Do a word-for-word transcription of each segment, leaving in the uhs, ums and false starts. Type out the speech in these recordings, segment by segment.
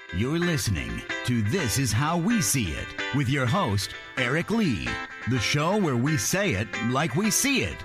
You're listening to This Is How We See It with your host, Eric Lee. The show where we say it like we see it.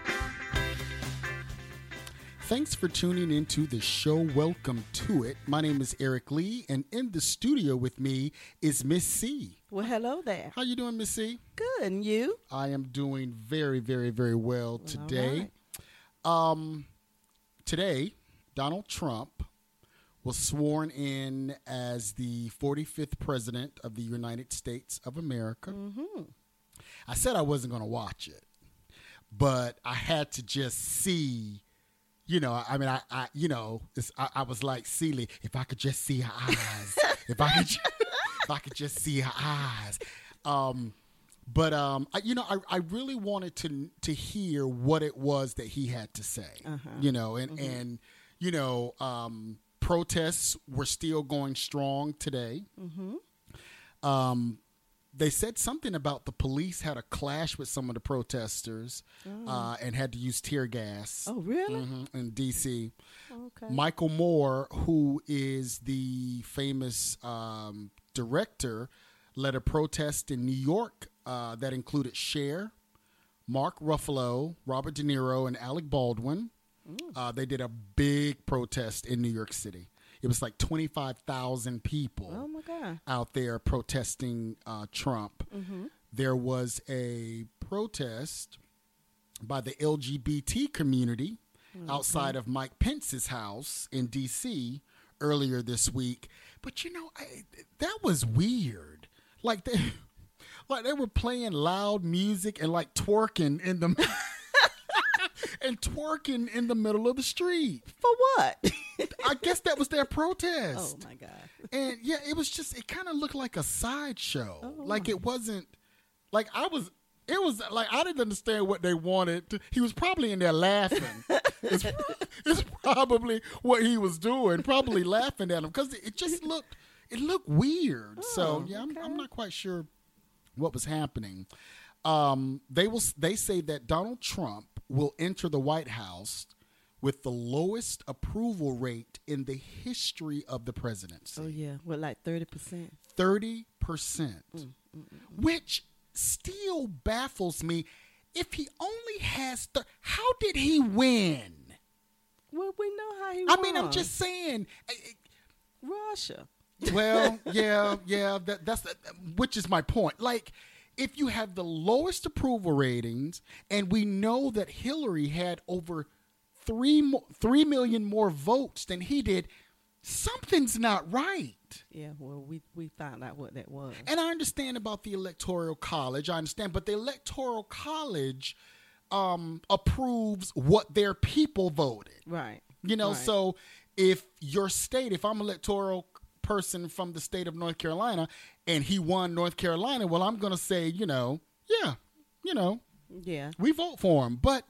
Thanks for tuning into the show. Welcome to it. My name is Eric Lee, and in the studio with me is Miss C. Well, hello there. How you doing, Miss C? Good, and you? I am doing very, very, very well today. All right. Um, today, Donald Trump was sworn in as the forty-fifth president of the United States of America. Mm-hmm. I said I wasn't going to watch it, but I had to just see, you know, I mean, I, I you know, it's, I, I was like, Celie, if I could just see her eyes, if I could, ju- if I could just see her eyes. Um, but, um, I, you know, I, I really wanted to to hear what it was that he had to say, Uh-huh. you know, and, Mm-hmm. and you know, um, protests were still going strong today. Mm-hmm. Um, they said something about the police had a clash with some of the protesters Oh. uh, and had to use tear gas. Oh, really? Mhm, in D C Okay. Michael Moore, who is the famous um, director, led a protest in New York uh, that included Cher, Mark Ruffalo, Robert De Niro, and Alec Baldwin. Uh, they did a big protest in New York City. It was like twenty-five thousand people Oh, my God. out there protesting uh, Trump. Mm-hmm. There was a protest by the L G B T community Mm-hmm. outside of Mike Pence's house in D C earlier this week. But, you know, I, that was weird. Like they, like they were playing loud music and like twerking in the and twerking in the middle of the street. For what? I guess that was their protest. Oh, my God. And yeah, it was just, it kind of looked like a sideshow. Oh. Like it wasn't, like I was, it was like, I didn't understand what they wanted. To, he was probably in there laughing. it's, it's probably what he was doing, probably laughing at him because it just looked, it looked weird. Oh, so yeah, I'm, okay. I'm not quite sure what was happening. Um, they will, they say that Donald Trump will enter the White House with the lowest approval rate in the history of the presidency. Oh, yeah. What, like thirty percent? thirty percent, Mm, mm, mm. which still baffles me. If he only has, th- how did he win? Well, we know how he I mean, I'm won. just saying. eh, Russia. eh, Well, yeah, yeah, that, that's which is my point. Like, if you have the lowest approval ratings, and we know that Hillary had over three mo- three million more votes than he did, something's not right. Yeah, well, we, we found out what that was. And I understand about the Electoral College. I understand, but the Electoral College um, approves what their people voted. Right. You know, Right. so if your state, if I'm an electoral person from the state of North Carolina and he won North Carolina, well, I'm going to say, you know, yeah, you know, Yeah. we vote for him. But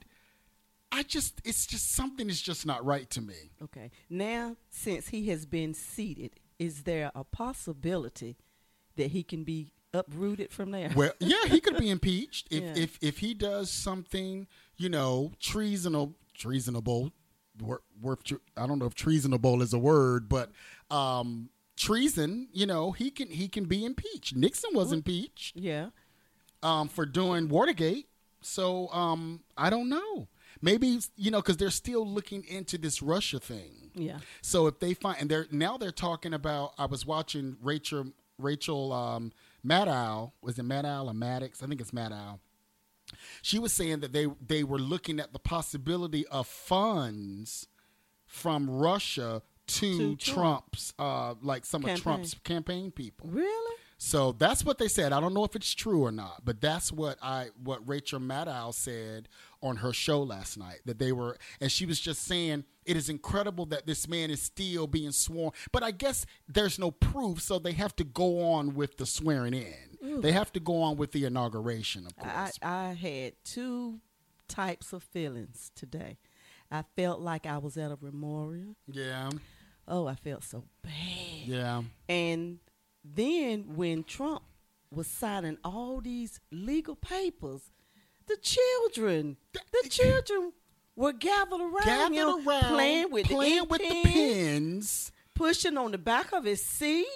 I just, it's just something is just not right to me. Okay. Now, since he has been seated, is there a possibility that he can be uprooted from there? Well, yeah, he could be impeached if, Yeah. if if he does something, you know, treasonable, treasonable. wor- Worth, tre- I don't know if treasonable is a word, but um, treason. You know, he can he can be impeached. Nixon was impeached Yeah. um, for doing Watergate. So um, I don't know. Maybe you know because they're still looking into this Russia thing. Yeah. So if they find, and they're now they're talking about. I was watching Rachel Rachel um, Maddow. Was it Maddow or Maddox? I think it's Maddow. She was saying that they they were looking at the possibility of funds from Russia to, To Trump. Trump's, uh, like some Campaign. of Trump's campaign people. Really? So that's what they said. I don't know if it's true or not, but that's what I what Rachel Maddow said on her show last night. That they were, and she was just saying it is incredible that this man is still being sworn. But I guess there's no proof, so they have to go on with the swearing in. Ooh. They have to go on with the inauguration, of I, course. I had two types of feelings today. I felt like I was at a memorial. yeah, Oh, I felt so bad. yeah, And then when Trump was signing all these legal papers, the children, the children were gathered around gathered him, around playing with playing the, with the pen, pins. pushing on the back of his seat.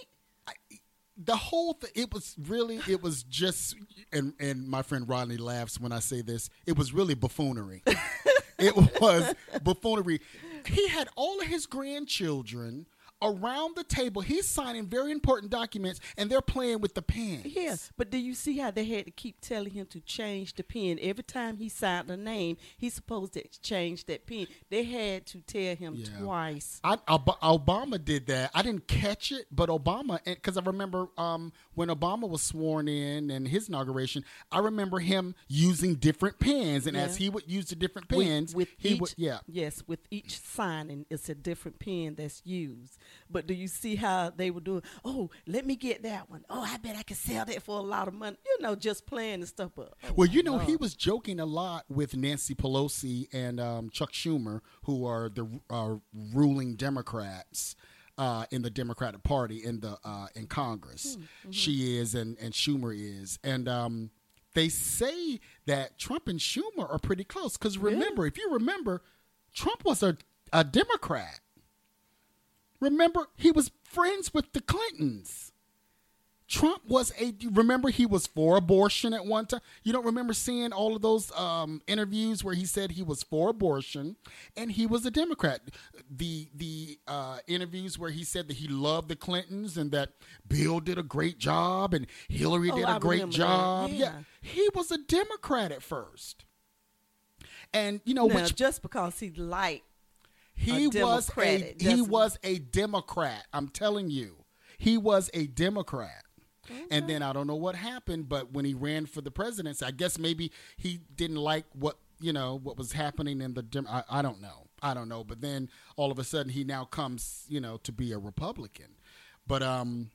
I, the whole thing, it was really, it was just, and, and my friend Rodney laughs when I say this, it was really buffoonery. It was buffoonery. He had all of his grandchildren around the table. He's signing very important documents, and they're playing with the pens. Yeah, but do you see how they had to keep telling him to change the pen? Every time he signed a name, he's supposed to change that pen. They had to tell him Yeah. twice. I, Ob- Obama did that. I didn't catch it, but Obama, because I remember um, when Obama was sworn in and his inauguration, I remember him using different pens, and Yeah. as he would use the different With- pens, with he each, would, yeah. Yes, with each signing, it's a different pen that's used. But do you see how they were doing? Oh, let me get that one. Oh, I bet I can sell that for a lot of money. You know, just playing and stuff. But, oh Well, you know, my he God. was joking a lot with Nancy Pelosi and um, Chuck Schumer, who are the uh, ruling Democrats uh, in the Democratic Party in the uh, in Congress. Mm-hmm. She is, and, and Schumer is, and um, they say that Trump and Schumer are pretty close. Because remember, if you remember, Trump was a, a Democrat. Remember, he was friends with the Clintons. Trump was a, remember, he was for abortion at one time. You don't remember seeing all of those um, interviews where he said he was for abortion, and he was a Democrat. The the uh, interviews where he said that he loved the Clintons and that Bill did a great job and Hillary Oh, did I a great remember that. job. Yeah. Yeah, he was a Democrat at first. And, you know, Now, which just because he liked he a was Democrat, a it he doesn't- was a Democrat. I'm telling you, he was a Democrat. And then I don't know what happened, but when he ran for the presidency, I guess maybe he didn't like what you know what was happening in the. Dem- I, I don't know. I don't know. But then all of a sudden, he now comes, you know, to be a Republican. But um,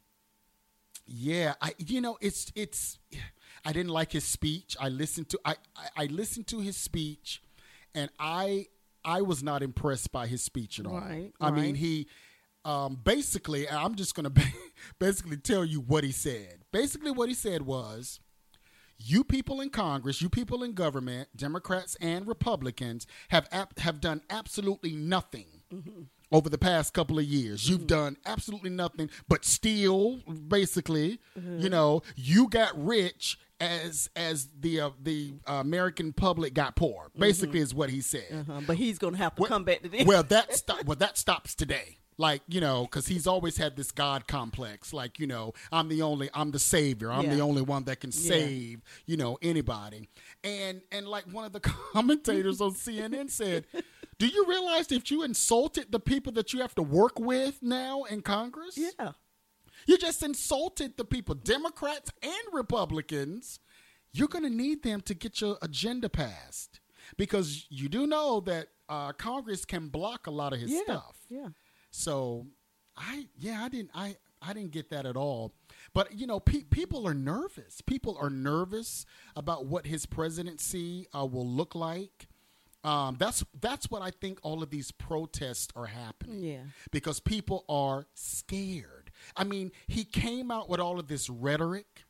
yeah, I you know it's it's. I didn't like his speech. I listened to I I, I listened to his speech, and I I was not impressed by his speech at all. Right, I mean right. he. Um, basically, I'm just going to basically tell you what he said. Basically, what he said was, you people in Congress, you people in government, Democrats and Republicans, have ap- have done absolutely nothing mm-hmm. over the past couple of years. Mm-hmm. You've done absolutely nothing but steal, basically. Mm-hmm. You know, you got rich as as the uh, the uh, American public got poor. Basically, mm-hmm. is what he said. Uh-huh. But he's going to have to well, come back to this. Well, that sto- well that stops today. Like, you know, because he's always had this God complex. Like, you know, I'm the only, I'm the savior. I'm Yeah. the only one that can Yeah. save, you know, anybody. And and like one of the commentators on C N N said, do you realize that you insulted the people that you have to work with now in Congress? Yeah. You just insulted the people, Democrats and Republicans. You're going to need them to get your agenda passed. Because you do know that uh, Congress can block a lot of his Yeah. stuff. Yeah. So, I yeah, I didn't I I didn't get that at all. But you know, pe- people are nervous. People are nervous about what his presidency uh, will look like. Um, that's that's what I think all of these protests are happening. Yeah. Because people are scared. I mean, he came out with all of this rhetoric,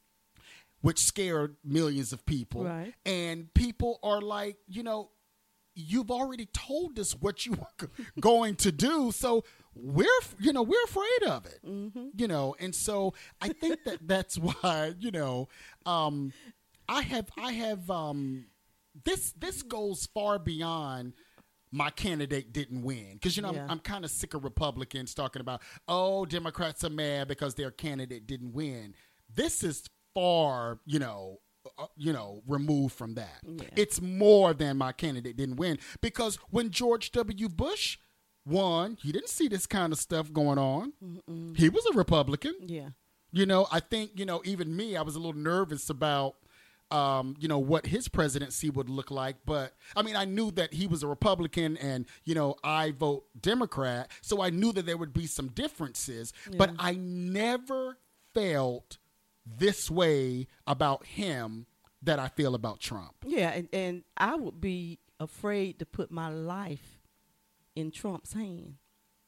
which scared millions of people. Right. And people are like, you know, you've already told us what you were going to do, so we're, you know, we're afraid of it, mm-hmm. you know, and so I think that that's why, you know, um, I have, I have, um, this, this goes far beyond my candidate didn't win, because you know Yeah. I'm, I'm kind of sick of Republicans talking about, oh, Democrats are mad because their candidate didn't win. This is far, you know. Uh, you know, removed from that. Yeah. It's more than my candidate didn't win, because when George W. Bush won, you didn't see this kind of stuff going on. Mm-mm. He was a Republican. Yeah. You know, I think, you know, even me, I was a little nervous about, um, you know, what his presidency would look like. But I mean, I knew that he was a Republican and, you know, I vote Democrat. So I knew that there would be some differences, Yeah. but I never felt this way about him that I feel about Trump. Yeah, and, and I would be afraid to put my life in Trump's hand.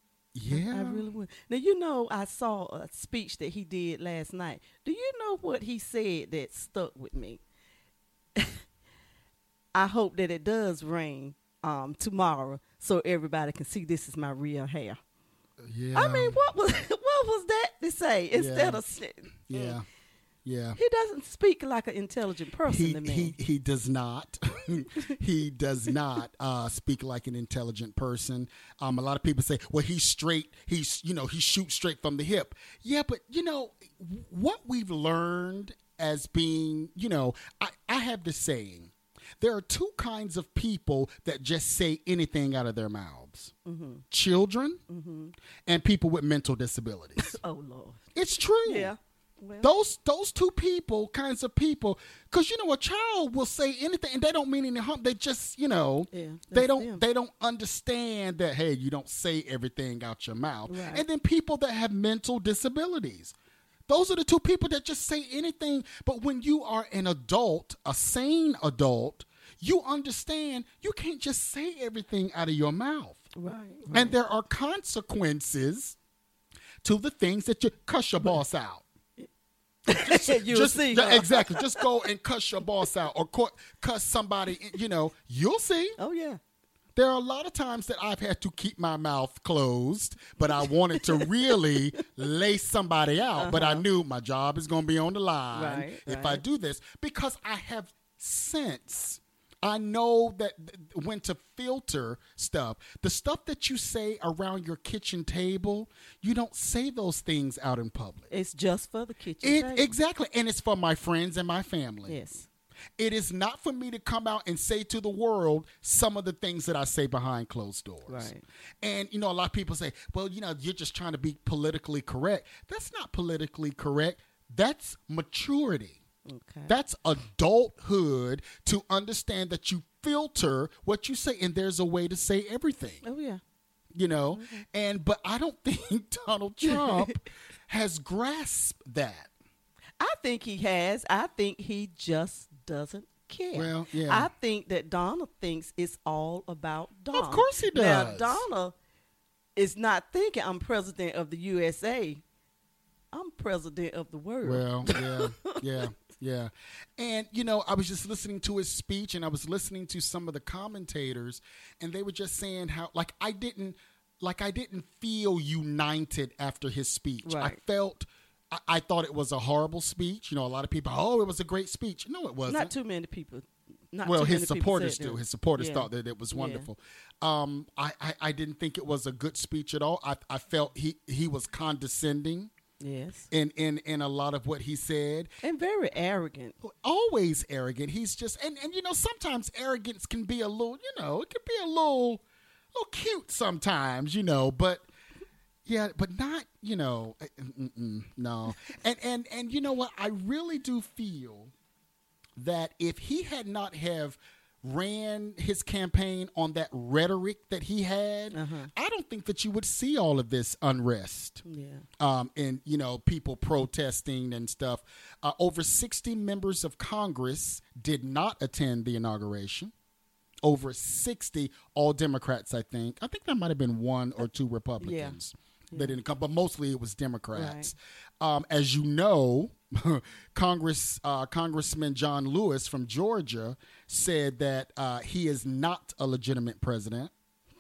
Yeah. I really would. Now, you know, I saw a speech that he did last night. Do you know what he said that stuck with me? I hope that it does rain um, tomorrow so everybody can see this is my real hair. Yeah. I mean, what was what what was that to say? Instead Yeah. of sitting. Yeah. Yeah. He doesn't speak like an intelligent person He, to me. he he does not. He does not uh, speak like an intelligent person. Um, a lot of people say, "Well, he's straight. He's you know he shoots straight from the hip." Yeah, but you know what we've learned as being you know I, I have this saying: there are two kinds of people that just say anything out of their mouths: mm-hmm. children mm-hmm. and people with mental disabilities. Oh Lord, it's true. yeah. Well, Those those two people, kinds of people, because you know a child will say anything and they don't mean any harm. They just you know Yeah, they that's don't them. they don't understand that hey you don't say everything out your mouth. Right. And then people that have mental disabilities, those are the two people that just say anything. But when you are an adult, a sane adult, you understand you can't just say everything out of your mouth. right, And there are consequences to the things that you cuss your boss out. You'll just, see. yeah, huh? exactly. Just go and cuss your boss out or cu- cuss somebody. You know, you'll see. Oh yeah. There are a lot of times that I've had to keep my mouth closed, but I wanted to really lay somebody out. Uh-huh. But I knew my job is going to be on the line Right, if right. I do this because I have sense. I know that th- when to filter stuff. The stuff that you say around your kitchen table, you don't say those things out in public. It's just for the kitchen It, table. exactly. And it's for my friends and my family. Yes. It is not for me to come out and say to the world some of the things that I say behind closed doors. Right. And, you know, a lot of people say, well, you know, you're just trying to be politically correct. That's not politically correct. That's maturity. Okay. That's adulthood to understand that you filter what you say and there's a way to say everything. Oh yeah. You know, Mm-hmm. and but I don't think Donald Trump has grasped that. I think he has. I think he just doesn't care. Well, yeah. I think that Donna thinks it's all about Donna. Of course he Now, does. Donna is not thinking I'm president of the U S A. I'm president of the world. Well, yeah, yeah, yeah. And, you know, I was just listening to his speech and I was listening to some of the commentators and they were just saying how, like, I didn't, like, I didn't feel united after his speech. I Right. felt, I, I thought it was a horrible speech. You know, a lot of people, oh, it was a great speech. No, it wasn't. Not too many people. Not well, too his many people supporters said do. that. His supporters Yeah. thought that it was Yeah. wonderful. Um, I, I, I didn't think it was a good speech at all. I, I felt he, he was condescending Yes. in, in, in a lot of what he said. And very arrogant. Always arrogant. He's just, and, and you know, sometimes arrogance can be a little, you know, it can be a little, little cute sometimes, you know, but yeah, but not, you know, mm-mm, no. And, and, and you know what? I really do feel that if he had not have ran his campaign on that rhetoric that he had, Uh-huh. I don't think that you would see all of this unrest. Yeah. Um, and, you know, people protesting and stuff. Uh, over sixty members of Congress did not attend the inauguration. Over sixty, all Democrats, I think. I think there might have been one or two Republicans Yeah. that didn't come, but mostly it was Democrats. Um, as you know, Congress uh, Congressman John Lewis from Georgia said that uh, he is not a legitimate president.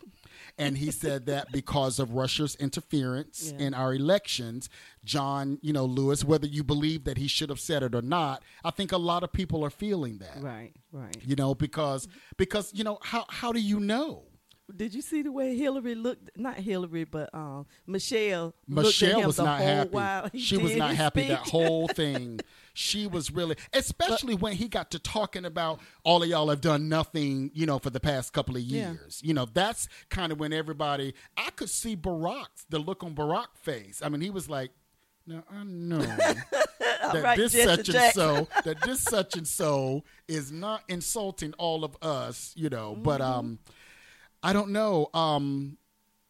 And he said that because of Russia's interference Yeah. in our elections, John, you know, Lewis, whether you believe that he should have said it or not, I think a lot of people are feeling that. Right. Right. You know, because because you know how how do you know? Did you see the way Hillary looked? Not Hillary, but um, Michelle. looked at Michelle him was the not whole happy. while he She was did not his happy that speech. whole thing. She was really, especially when he got to talking about all of y'all have done nothing, you know, for the past couple of Yeah. years. You know, that's kind of when everybody, I could see Barack's, the look on Barack's face. I mean, he was like, now I know that right, this Jesse such and Jackson. so, that this such and so is not insulting all of us, you know, but um, I don't know. Um,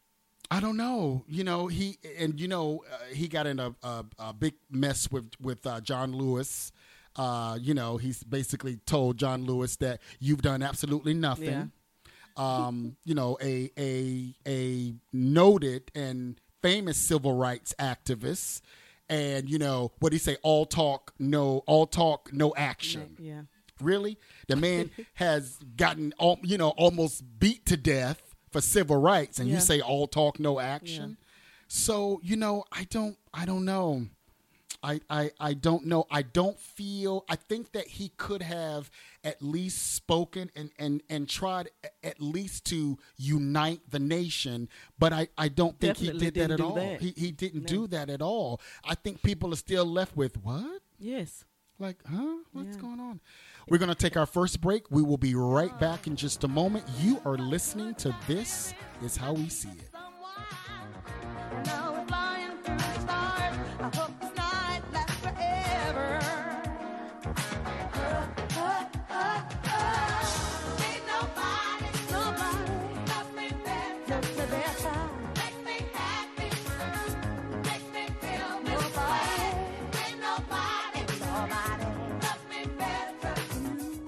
I don't know. You know, he and you know uh, he got in a, a, a big mess with with uh, John Lewis. Uh, you know, he's basically told John Lewis that you've done absolutely nothing. Um, you know, a a a noted and famous civil rights activist, and you know what he say? All talk, no, all talk, no action. Yeah. Really? The man has gotten, al- you know, almost beat to death for civil rights, and Yeah. you say all talk, no action? So, you know, I don't I don't know. I, I I don't know. I don't feel I think that he could have at least spoken and, and, and tried at least to unite the nation, but I, I don't think Definitely he did that didn't at do all. that. He he didn't No. do that at all. I think people are still left with what? Yes. Like, huh? What's Yeah. going on? We're going to take our first break. We will be right back in just a moment. You are listening to This Is How We See It. Now we're flying through the stars. I hope this night lasts forever. Oh, oh, oh, oh. Ain't nobody, nobody loves me better. Loves me better. Makes me happy. Makes me feel this way. Ain't nobody, nobody loves me better.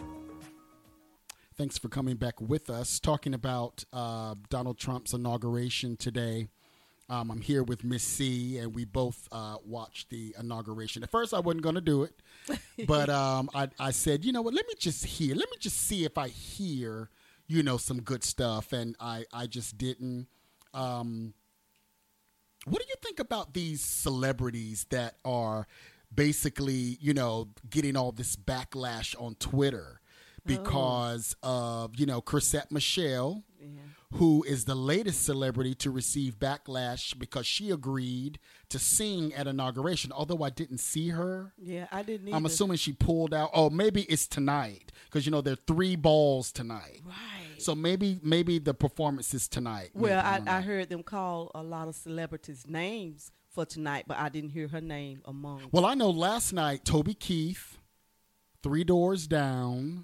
Thanks for coming back with us, talking about uh, Donald Trump's inauguration today. Um, I'm here with Miss C, and we both uh, watched the inauguration. At first, I wasn't going to do it, but um, I, I said, you know what, let me just hear. Let me just see if I hear, you know, some good stuff, and I, I just didn't. Um, what do you think about these celebrities that are basically, you know, getting all this backlash on Twitter because of, you know, Chrisette Michelle, Yeah. who is the latest celebrity to receive backlash because she agreed to sing at inauguration. Although I didn't see her, Yeah, I didn't either. I'm assuming she pulled out. Oh, maybe it's tonight because, you know, there are three balls tonight. Right. So maybe maybe the performance is tonight. Well, Maybe, I, don't I know. heard them call a lot of celebrities' names for tonight, but I didn't hear her name among. Well, I know last night Toby Keith, Three Doors Down.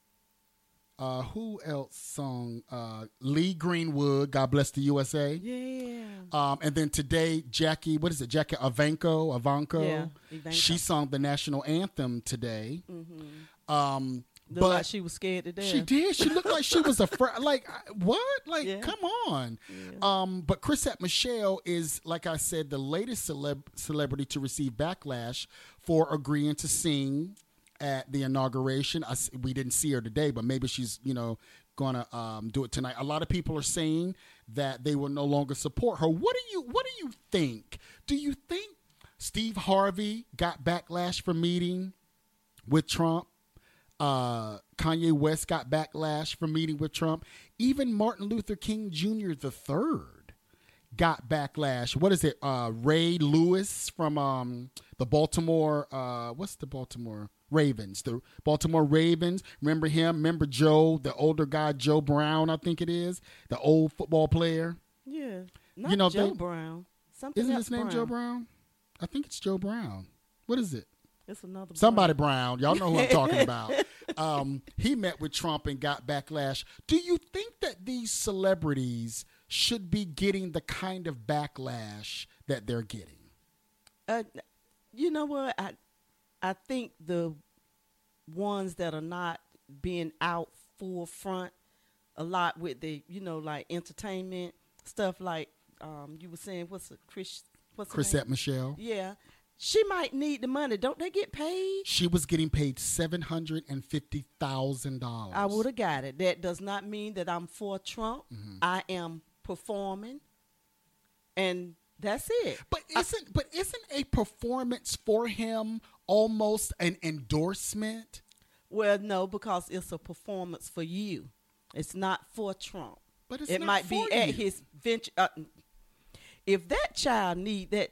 Uh, who else sung? Uh, Lee Greenwood, God Bless the U S A. Yeah. Um, and then today, Jackie, what is it? Jackie Ivanko, Ivanko. Yeah, Ivanko. She sung the national anthem today. Mm-hmm. Um, Looked but like she was scared to death. she did. She looked like she was a fr- like I- what? Like Yeah. come on. Yeah. Um, but Chrisette Michelle is, like I said, the latest celeb- celebrity to receive backlash for agreeing to sing at the inauguration. I s we didn't see her today, but maybe she's, you know, gonna um, do it tonight. A lot of people are saying that they will no longer support her. What do you What do you think? Do you think Steve Harvey got backlash for meeting with Trump? Uh, Kanye West got backlash for meeting with Trump. Even Martin Luther King Junior the third got backlash. What is it? Uh, Ray Lewis from um, the Baltimore. Uh, what's the Baltimore Ravens? The Baltimore Ravens. Remember him? Remember Joe, the older guy, Joe Brown, I think it is, the old football player. Yeah. Not You know, Joe they- Brown. Something Isn't else his name Brown. Joe Brown? I think it's Joe Brown. What is it? It's another Somebody Brown. Brown. Y'all know who I'm talking about. Um, he met with Trump and got backlash. Do you think that these celebrities should be getting the kind of backlash that they're getting? Uh, you know what? I I think the ones that are not being out full front a lot with the, you know, like entertainment stuff, like um, you were saying, what's the Chris? What's her Chrisette name? Michelle. Yeah, she might need the money. Don't they get paid? She was getting paid seven hundred and fifty thousand dollars. I would have got it. That does not mean that I'm for Trump. Mm-hmm. I am performing, and that's it. But isn't but isn't a performance for him almost an endorsement? Well, no, because it's a performance for you. It's not for Trump. But it's it not might be for at you. his venture. Uh, if that child need that,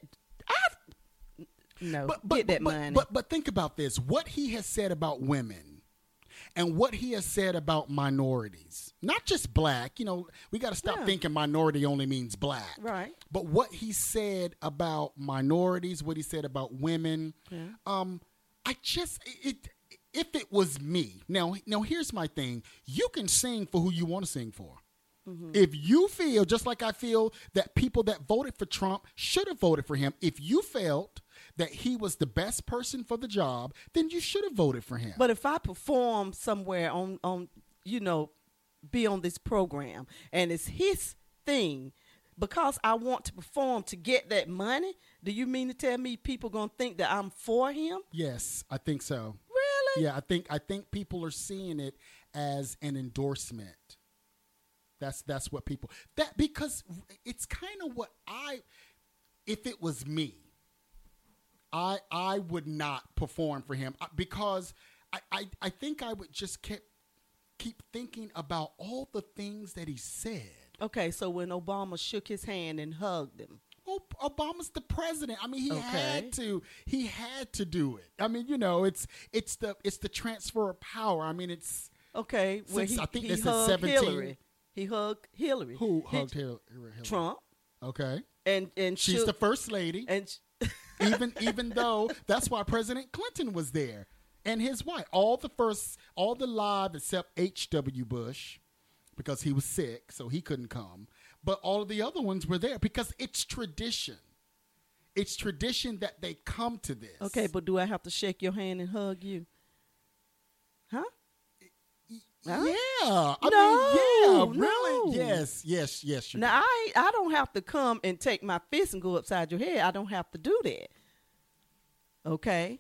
I no But but, get that but, money. but but think about this. What he has said about women and what he has said about minorities, not just black. You know, we got to stop Yeah. thinking minority only means black. Right. But what he said about minorities, what he said about women, Yeah. um, I just it. If it was me, now now here's my thing. You can sing for who you want to sing for. Mm-hmm. If you feel, just like I feel, that people that voted for Trump should have voted for him, if you felt that he was the best person for the job, then you should have voted for him. But if I perform somewhere on on you know, be on this program, and it's his thing, because I want to perform to get that money, do you mean to tell me people gonna think that I'm for him? Yes, I think so. Really? Yeah, I think I think people are seeing it as an endorsement. That's that's what people that because it's kind of what I if it was me, I I would not perform for him uh, because I, I, I think I would just keep keep thinking about all the things that he said. Okay, so when Obama shook his hand and hugged him. Oh, Obama's the president. I mean, he Okay. had to. He had to do it. I mean, you know, it's it's the it's the transfer of power. I mean, it's Okay, well, Since he, I think he this is hugged seventeen. Hillary. He hugged Hillary. who He- hugged Hillary? Hillary? Trump. Okay, And and she's shook- the first lady. and sh- even even though that's why President Clinton was there and his wife. All the first, all the live except H W. Bush because he was sick, so he couldn't come. But all of the other ones were there because it's tradition. It's tradition that they come to this. okay, but do I have to shake your hand and hug you? Huh? Huh? Yeah, I No, mean, yeah, really, no. yes, yes, yes. You Now I ain't- I don't have to come and take my fist and go upside your head. I don't have to do that. Okay.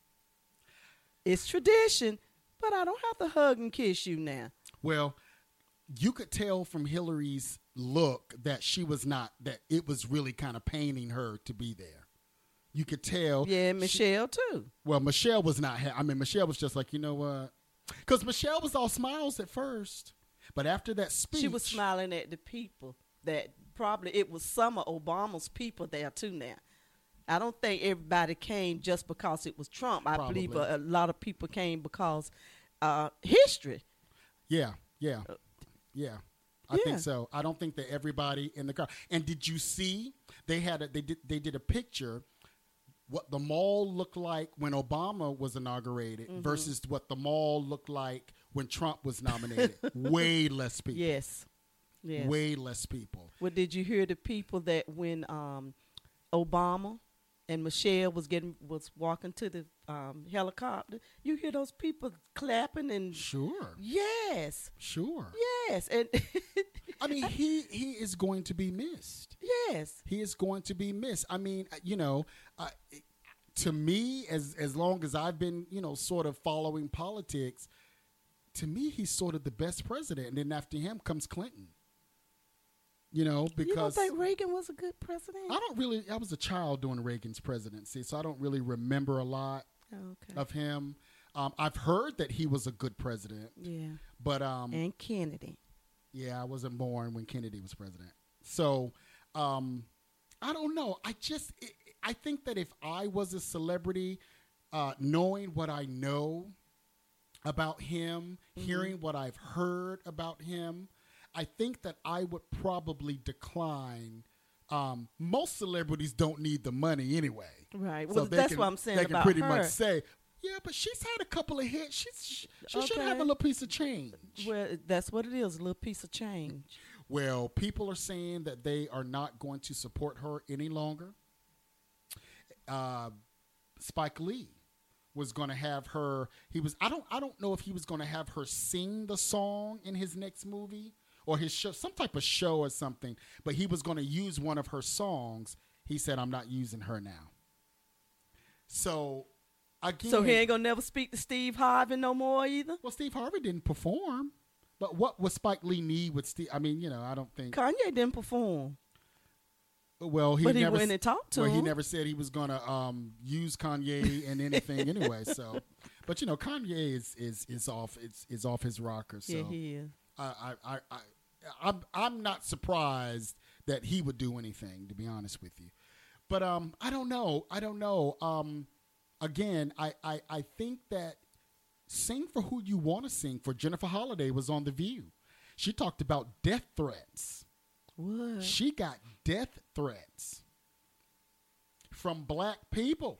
It's tradition, but I don't have to hug and kiss you now. Well, you could tell from Hillary's look that she was not, that it was really kind of paining her to be there. You could tell. Yeah, she- Michelle too. well, Michelle was not, ha- I mean, Michelle was just like, you know what? Because Michelle was all smiles at first. But after that speech. She was smiling at the people that probably it was some of Obama's people there too now. I don't think everybody came just because it was Trump. I believe Probably. a, a lot of people came because uh, history. Yeah, yeah, yeah. I Uh, Yeah. think so. I don't think that everybody in the car. And did you see they had a, they did they did a picture what the mall looked like when Obama was inaugurated Mm-hmm. versus what the mall looked like when Trump was nominated. Way less people. Yes. Yes. Way less people. Well, did you hear the people that when um, Obama and Michelle was getting was walking to the um, helicopter, you hear those people clapping and Sure. yes, Sure. yes, and I mean, he he is going to be missed. yes, He is going to be missed. I mean, uh, you know, uh, to me, as as long as I've been, you know, sort of following politics, to me, he's sort of the best president. And then after him comes Clinton. You know, you don't because think Reagan was a good president? I don't really, I was a child during Reagan's presidency, so I don't really remember a lot Oh, okay, of him. Um, I've heard that he was a good president, yeah, but um, and Kennedy. yeah, I wasn't born when Kennedy was president. So, um, I don't know. I just, I think that if I was a celebrity, uh, knowing what I know about him, Mm-hmm. hearing what I've heard about him, I think that I would probably decline. Um, most celebrities don't need the money anyway. Right. So Well, they that's can- what I'm saying They can about pretty her. much say, yeah, but she's had a couple of hits. She's, she she should Okay. have a little piece of change. Well, that's what it is—a little piece of change. Well, people are saying that they are not going to support her any longer. Uh, Spike Lee was going to have her. He was. I don't. I don't know if he was going to have her sing the song in his next movie or his show, some type of show or something. But he was going to use one of her songs. He said, "I'm not using her now." So, again, So he ain't gonna never speak to Steve Harvey no more either. well, Steve Harvey didn't perform. But what would Spike Lee need with Steve? I mean, you know, I don't think. Kanye didn't perform, Well, he but he never went and talked to well, him. he never said he was going to um, use Kanye in anything anyway. So, but you know, Kanye is is is off. It's is off his rocker. So Yeah, he is. I, I I I I'm I'm not surprised that he would do anything. To be honest with you, but um, I don't know. I don't know. Um, again, I I I think that Sing for Who You Want to Sing for Jennifer Holliday was on The View. She talked about death threats. What? She got death threats from black people.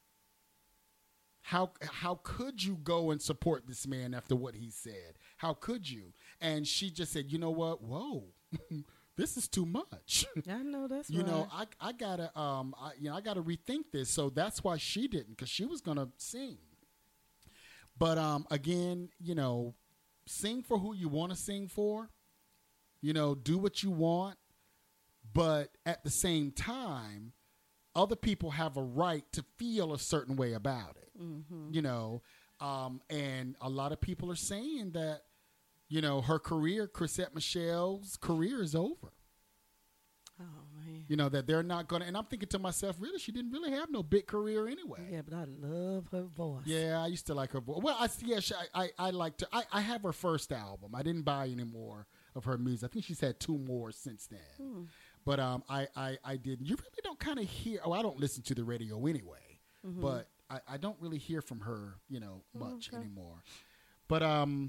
How how could you go and support this man after what he said? How could you? And she just said, you know what? Whoa, this is too much. I know that's you right. know, I I gotta um I, you know I gotta rethink this. So that's why she didn't, because she was gonna sing. But um again, you know, sing for who you want to sing for. You know, do what you want, but at the same time, other people have a right to feel a certain way about it. Mm-hmm. You know, um, and a lot of people are saying that, you know, her career, Chrisette Michelle's career is over. Oh man. man. You know, that they're not going to, and I'm thinking to myself, really, she didn't really have no big career anyway. Yeah, but I love her voice. Yeah, I used to like her voice. Well, I, yeah, she, I, I, I liked her. I, I have her first album. I didn't buy any more of her music. I think she's had two more since then. Hmm. But um, I, I, I didn't. You really don't kind of hear, oh, I don't listen to the radio anyway, Mm-hmm. but I, I don't really hear from her, you know, much okay. anymore. But um,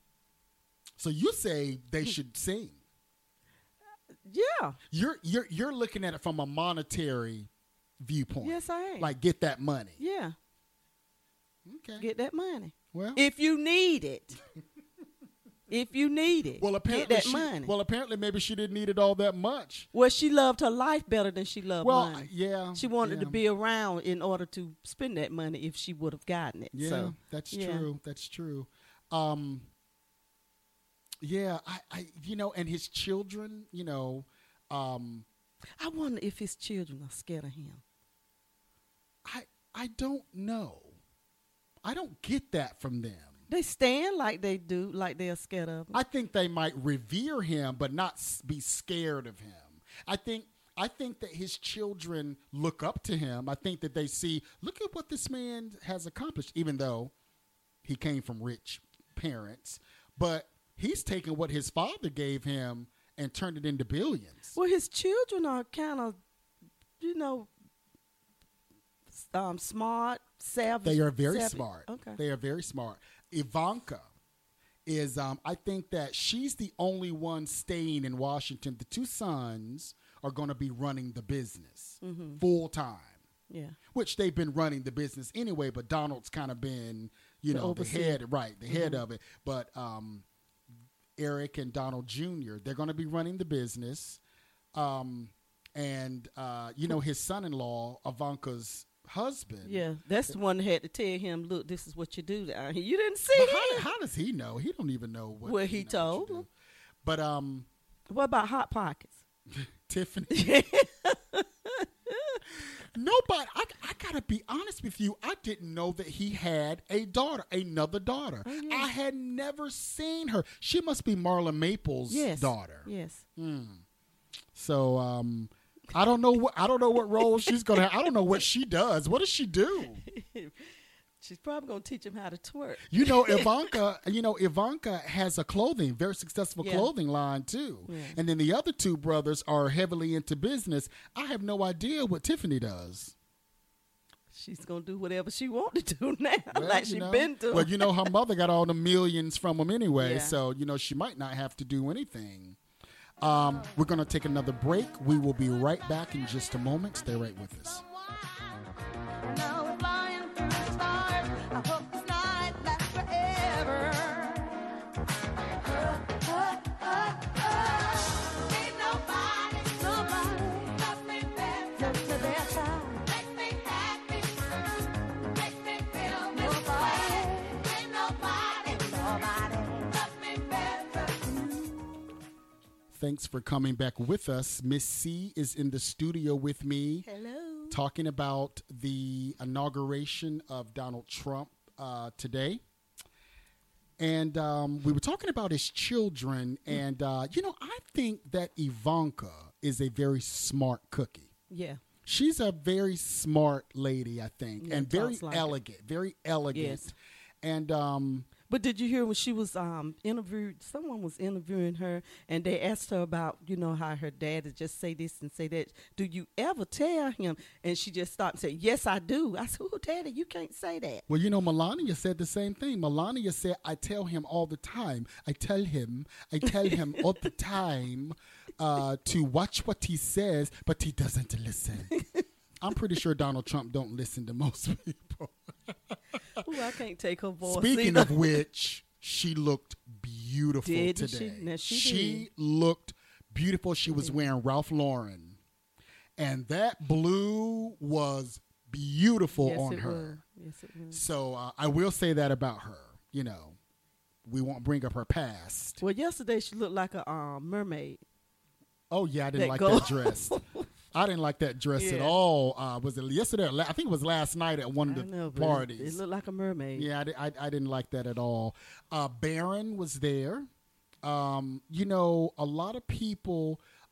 so you say they should sing. Yeah. You're you're you're looking at it from a monetary viewpoint. Yes, I am. Like get that money. Yeah. Okay. Get that money. well, If you need it. If you need it. well apparently get that she, money. well apparently maybe she didn't need it all that much. Well, she loved her life better than she loved Well, money. yeah. She wanted yeah. to be around in order to spend that money if she would have gotten it. Yeah, So, that's yeah. true. That's true. Um, yeah, I, I, you know, and his children, you know, um, I wonder if his children are scared of him. I, I don't know. I don't get that from them. They stand like they do, like they're scared of him. I think they might revere him, but not s- be scared of him. I think. I think that his children look up to him. I think that they see, look at what this man has accomplished, even though he came from rich parents. But he's taken what his father gave him and turned it into billions. Well, his children are kind of, you know, s- um, smart, savvy. They are very savvy. smart. Okay. They are very smart. Ivanka is, um, I think that she's the only one staying in Washington. The two sons are going to be running the business Mm-hmm. full time. Yeah. Which they've been running the business anyway, but Donald's kind of been, you The know, overseer. the head, right, the head of it. But um, Eric and Donald Junior, they're going to be running the business. Um, and, uh, you know, his son-in-law, Ivanka's husband. Yeah, that's the one that had to tell him, look, this is what you do down here. You didn't see But him. how, how does he know? He don't even know what, Well, you he know, what told you do. him. But um, What about Hot Pockets? Tiffany. Nobody, I, I gotta be honest with you. I didn't know that he had a daughter, another daughter. Oh, yeah. I had never seen her. She must be Marla Maples' Yes. daughter. Yes. So um, I don't know what I don't know what role she's gonna. I don't know what she does. What does she do? She's probably going to teach him how to twerk. You know, Ivanka. You know, Ivanka has a clothing, very successful Yeah. clothing line too. Yeah. And then the other two brothers are heavily into business. I have no idea what Tiffany does. She's going to do whatever she wanted to do now, Well, like you she know, been doing. Well, you know, her mother got all the millions from him anyway, Yeah. so, you know, she might not have to do anything. Um, we're going to take another break. We will be right back in just a moment. Stay right with us. Now we're flying through the stars. I hope this night lasts forever. Uh, uh, uh, uh. Ain't nobody, nobody loves me better. Makes me happy. Makes me feel this way. Ain't nobody, nobody loves me better. Thanks for coming back with us. Miss C is in the studio with me. Hello. Talking about the inauguration of Donald Trump uh, today. And um, we were talking about his children. And, uh, you know, I think that Ivanka is a very smart cookie. Yeah. She's a very smart lady, I think, Yeah, and very talks like it. elegant, very elegant. Yes. And um, But did you hear when she was um, interviewed? Someone was interviewing her, and they asked her about, you know, how her dad would just say this and say that. Do you ever tell him? And she just stopped and said, yes, I do. I said, oh, Daddy, you can't say that. well, you know, Melania said the same thing. Melania said, I tell him all the time. I tell him, I tell him all the time uh, to watch what he says, but he doesn't listen. I'm pretty sure Donald Trump don't listen to most people. Ooh, I can't take her voice. Speaking either. of which, she looked beautiful Didn't she? today. Now, she did. looked beautiful. She was did. wearing Ralph Lauren. And that blue was beautiful yes, on it her. was. Yes, it was. So uh, I will say that about her. You know, we won't bring up her past. Well, yesterday she looked like a um, mermaid. Oh, yeah, I didn't That like go- that dress. I didn't like that dress at Yeah. all. Uh, was it yesterday? Or la- I think it was last night at one of I the know, but it- parties. It looked like a mermaid. Yeah, I, di- I, I didn't like that at all. Uh, Barron was there. Um, you know, a lot of people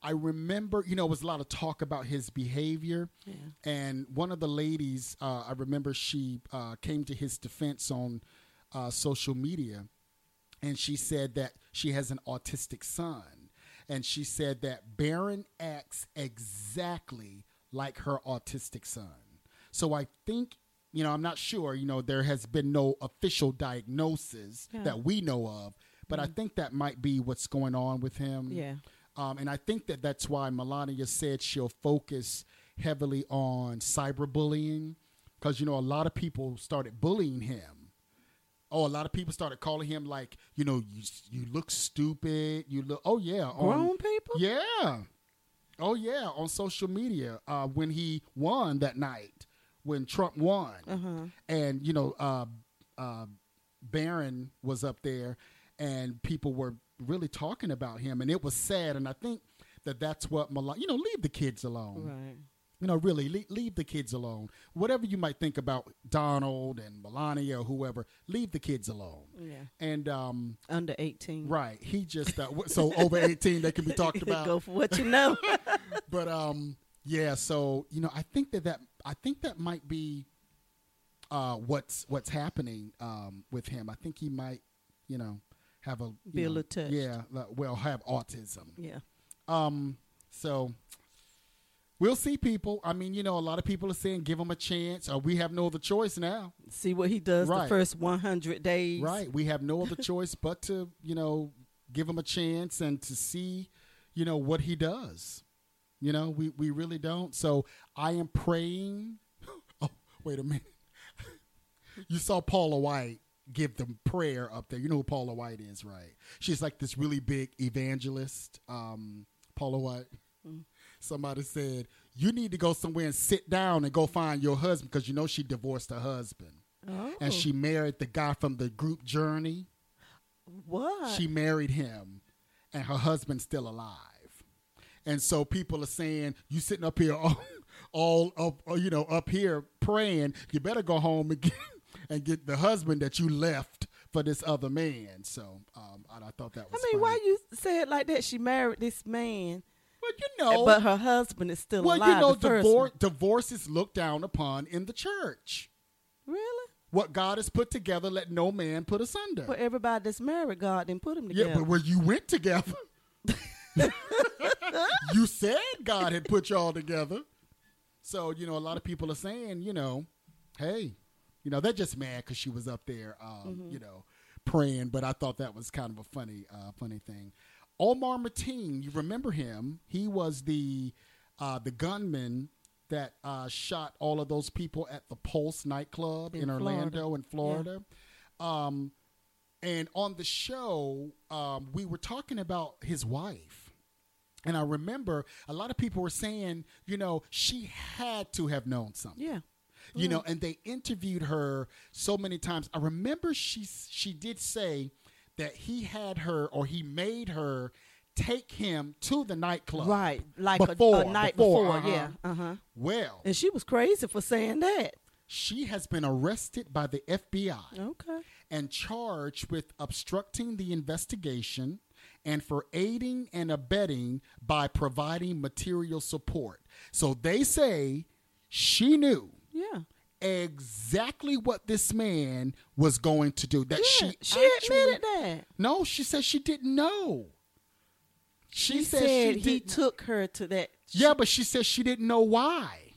I remember, you know, it was a lot of talk about his behavior. Yeah. And one of the ladies, uh, I remember she uh, came to his defense on uh, social media. And she said that she has an autistic son. And she said that Barron acts exactly like her autistic son. So I think, you know, I'm not sure, you know, there has been no official diagnosis Yeah. that we know of. But I think that might be what's going on with him. Yeah. Um, and I think that that's why Melania said she'll focus heavily on cyberbullying. Because, you know, a lot of people started bullying him. Oh, a lot of people started calling him like, you know, you you look stupid. You look, oh, yeah. on- Grown people? Yeah. Oh, yeah, on social media uh, when he won that night, when Trump won. Uh-huh. And, you know, uh, uh, Barron was up there and people were really talking about him. And it was sad. And I think that that's what Melania, you know, leave the kids alone. Right. You know, really, leave, leave the kids alone. Whatever you might think about Donald and Melania or whoever, leave the kids alone. Yeah. And, um, Under eighteen. right, he just, uh, w- so over eighteen, they can be talked about. Go for what you know. But, um, yeah, so, you know, I think that that, I think that might be uh, what's what's happening um, with him. I think he might, you know, have a, you Be a know, little touched. Yeah, like, well, have autism. Yeah. Um, so we'll see, people. I mean, you know, a lot of people are saying give him a chance, or we have no other choice now. See what he does Right. the first one hundred days. Right. We have no other choice but to, you know, give him a chance and to see, you know, what he does. You know, we, we really don't. So I am praying. Oh, wait a minute. You saw Paula White give them prayer up there. You know who Paula White is, right? She's like this really big evangelist, um, Paula White. Mm. Somebody said, you need to go somewhere and sit down and go find your husband, because you know she divorced her husband. Oh. And she married the guy from the group Journey. What? She married him, and her husband's still alive. And so people are saying, you sitting up here all, all up, you know, up here praying, you better go home and get, and get the husband that you left for this other man. So um, I, I thought that I was mean, funny. why you say it like that? She married this man, Well, you know, but her husband is still well, alive. you know, the first divor- one. divorce is looked down upon in the church. Really? What God has put together, let no man put asunder. Well, everybody that's married, God didn't put them together. Yeah, but where you went together. You said God had put y'all together. So, you know, a lot of people are saying, you know, hey, you know, they're just mad because she was up there, um, Mm-hmm. you know, praying. But I thought that was kind of a funny, uh, funny thing. Omar Mateen, you remember him? He was the uh, the gunman that uh, shot all of those people at the Pulse nightclub in, In Orlando, in Florida. Florida. Um, and on the show, um, we were talking about his wife. And I remember a lot of people were saying, you know, she had to have known something. Yeah. You know, and they interviewed her so many times. I remember she she did say that he had her, or he made her take him to the nightclub. Right. Like before, a, a night before, before. uh-huh. Yeah. Uh-huh. Well, And she was crazy for saying that. she has been arrested by the F B I Okay. and charged with obstructing the investigation and for aiding and abetting by providing material support. So they say she knew Yeah. exactly what this man was going to do. That Yeah, she she actually, admitted that. No, she said she didn't know. She, She said, said she he didn't- took her to that. Yeah, but she said she didn't know why.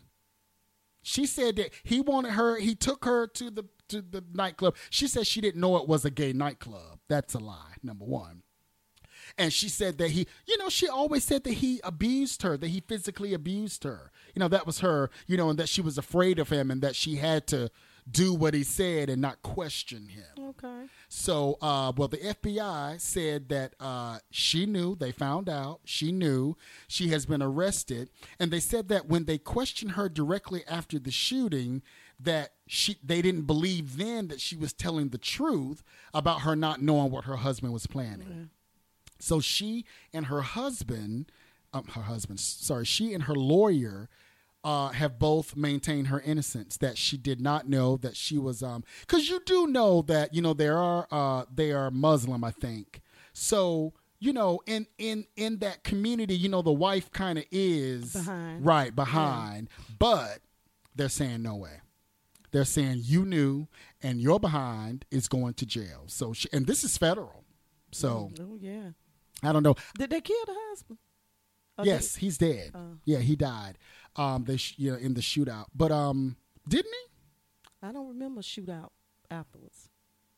She said that he wanted her. He took her to the to the nightclub. She said she didn't know it was a gay nightclub. That's a lie. Number one. And she said that he, you know, she always said that he abused her, that he physically abused her. You know, that was her, you know, and that she was afraid of him and that she had to do what he said and not question him. Okay. So, uh, well, the F B I said that uh, she knew, they found out, she knew, she has been arrested. And they said that when they questioned her directly after the shooting, that she they didn't believe then that she was telling the truth about her not knowing what her husband was planning. Yeah. So she and her husband, um, her husband, sorry, she and her lawyer uh, have both maintained her innocence, that she did not know that she was, um, because you do know that, you know, there are, uh, they are Muslim, I think. So you know, in in in that community, you know, the wife kind of is Behind. right behind, but they're saying no way. They're saying you knew, and your behind is going to jail. So, she, and this is federal. So Oh yeah. I don't know. Did they kill the husband? Or Yes, they- he's dead. Oh. Yeah, he died. Um, they sh- you know, in the shootout, but um, didn't he? I don't remember shootout afterwards.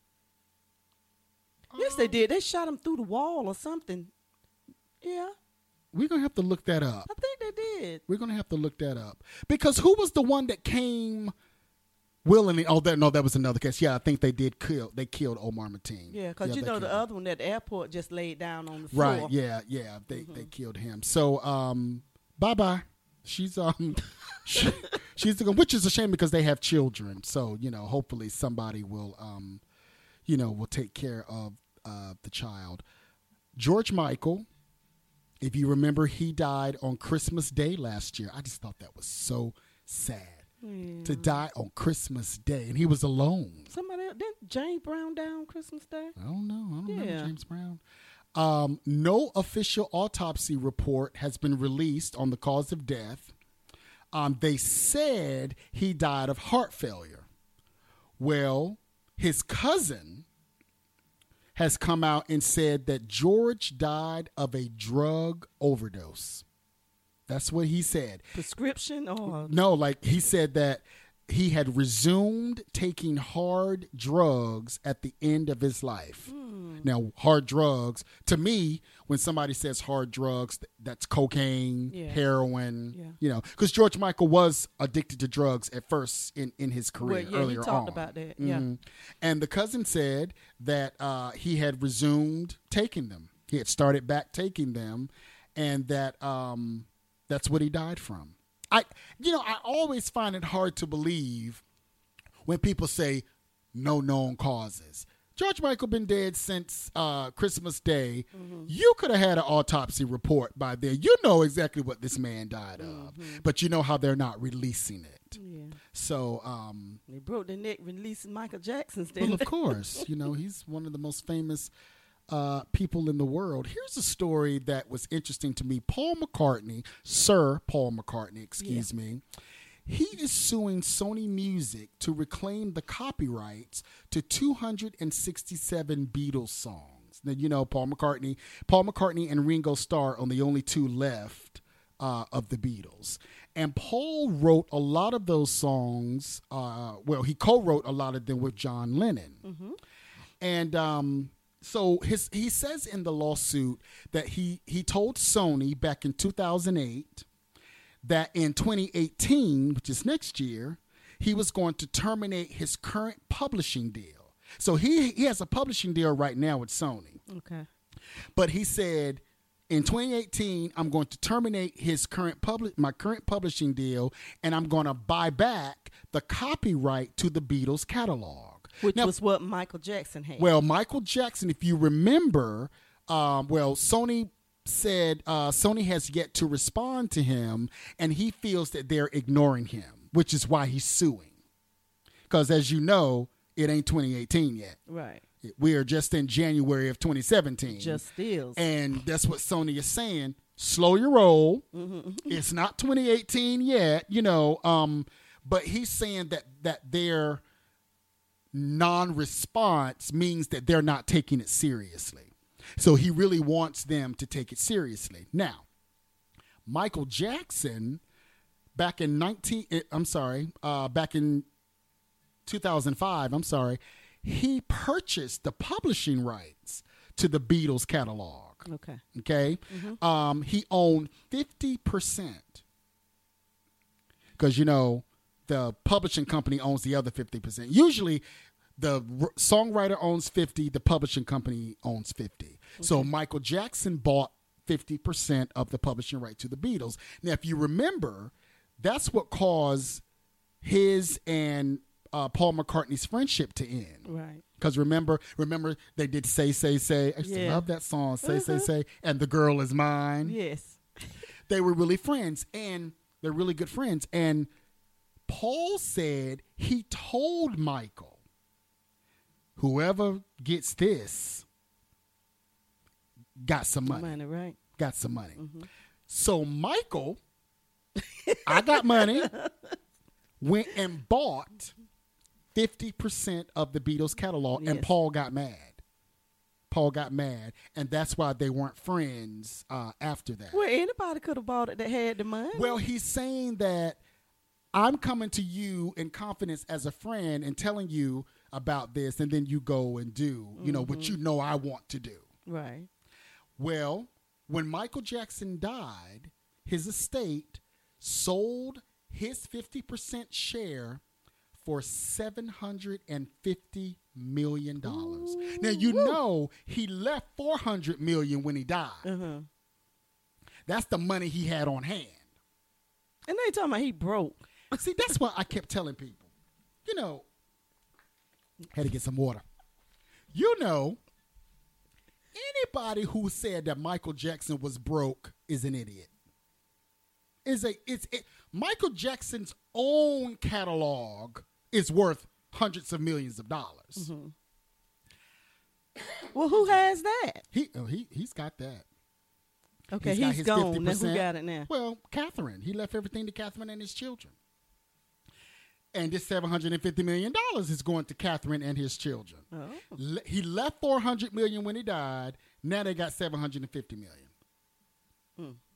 Yes, they did. They shot him through the wall or something. Yeah, We're gonna have to look that up. I think they did. We're gonna have to look that up because who was the one that came willingly? Oh, that, no, that was another case. Yeah, I think they did kill. They killed Omar Mateen. Yeah, because you they know killed the him. other one at the airport just laid down on the floor. Right? Yeah, yeah. They they killed him. So um, bye bye. She's um, she, she's the which is a shame because they have children. So you know, hopefully somebody will um, you know, will take care of uh the child. George Michael. If you remember, he died on Christmas Day last year. I just thought that was so sad Yeah. to die on Christmas Day, and he was alone. Somebody else, didn't James Brown die on Christmas Day? I don't know. I don't remember Yeah. James Brown. Um, no official autopsy report has been released on the cause of death. Um, they said he died of heart failure. Well, his cousin has come out and said that George died of a drug overdose. That's what he said. Prescription or No, like he said that he had resumed taking hard drugs at the end of his life. Now, hard drugs, to me, when somebody says hard drugs, th- that's cocaine, Yeah. heroin, Yeah. you know, because George Michael was addicted to drugs at first in, in his career, Well, yeah, he earlier talked on. about that, yeah. Mhm. And the cousin said that uh, he had resumed taking them. He had started back taking them, and that um, that's what he died from. I, you know, I always find it hard to believe when people say no known causes. George Michael been dead since uh, Christmas Day. Mm-hmm. You could have had an autopsy report by then. You know exactly what this man died of, but you know how they're not releasing it. yeah. So, um, They broke their neck releasing Michael Jackson's. well, Didn't of they? course, you know he's one of the most famous uh, people in the world. Here's a story that was interesting to me. Paul McCartney, Sir Paul McCartney, excuse me. He is suing Sony Music to reclaim the copyrights to two hundred sixty-seven Beatles songs. Now, you know, Paul McCartney, Paul McCartney and Ringo Starr are the only two left uh, of the Beatles. And Paul wrote a lot of those songs. Uh, well, he co-wrote a lot of them with John Lennon. And um, so his he says in the lawsuit that he, he told Sony back in two thousand eight that in twenty eighteen, which is next year, he was going to terminate his current publishing deal. So he he has a publishing deal right now with Sony. Okay. But he said in twenty eighteen, I'm going to terminate his current public my current publishing deal, and I'm going to buy back the copyright to the Beatles catalog. Which Now, was what Michael Jackson had. well, Michael Jackson, if you remember, um, well, Sony said uh, Sony has yet to respond to him, and he feels that they're ignoring him, which is why he's suing. Because as you know, it ain't twenty eighteen yet. right. We are just in January of twenty seventeen. Just steals. And that's what Sony is saying. Slow your roll. It's not twenty eighteen yet, you know. Um, but he's saying that that their non-response means that they're not taking it seriously. So he really wants them to take it seriously. Now, Michael Jackson, back in nineteen, I'm sorry, uh, back in two thousand five, I'm sorry, he purchased the publishing rights to the Beatles catalog. Okay. Okay. Um, he owned fifty percent. Because, you know, the publishing company owns the other fifty percent. Usually, the r- songwriter owns fifty, the publishing company owns fifty. So Michael Jackson bought fifty percent of the publishing right to the Beatles. Now, if you remember, that's what caused his and uh, Paul McCartney's friendship to end. Right. Because remember, remember they did Say, Say, Say. I used to Yeah. love that song, Say, Say, Say. And The Girl Is Mine. Yes. They were really friends, and they're really good friends. And Paul said he told Michael, whoever gets this, got some money. Money, right? Got some money. Mm-hmm. So Michael, I got money, went and bought fifty percent of the Beatles catalog, and Yes. Paul got mad. Paul got mad, and that's why they weren't friends uh, after that. Well, anybody could have bought it that had the money. Well, he's saying that I'm coming to you in confidence as a friend and telling you about this, and then you go and do, you know, what you know I want to do. right. Well, when Michael Jackson died, his estate sold his fifty percent share for seven hundred fifty million dollars. Now, you know he left four hundred million dollars when he died. Uh-huh. That's the money he had on hand. And they talking about he broke. See, that's what I kept telling people. You know, had to get some water. You know, anybody who said that Michael Jackson was broke is an idiot. Is a it's it, Michael Jackson's own catalog is worth hundreds of millions of dollars. Mm-hmm. Well, who has that? He oh, he he's got that. Okay, got he's his gone. Now who fifty percent. got it now? Well, Catherine. He left everything to Catherine and his children. And this seven hundred fifty million dollars is going to Catherine and his children. Oh. Le- he left four hundred million dollars when he died. Now they got seven hundred fifty million dollars. Hmm.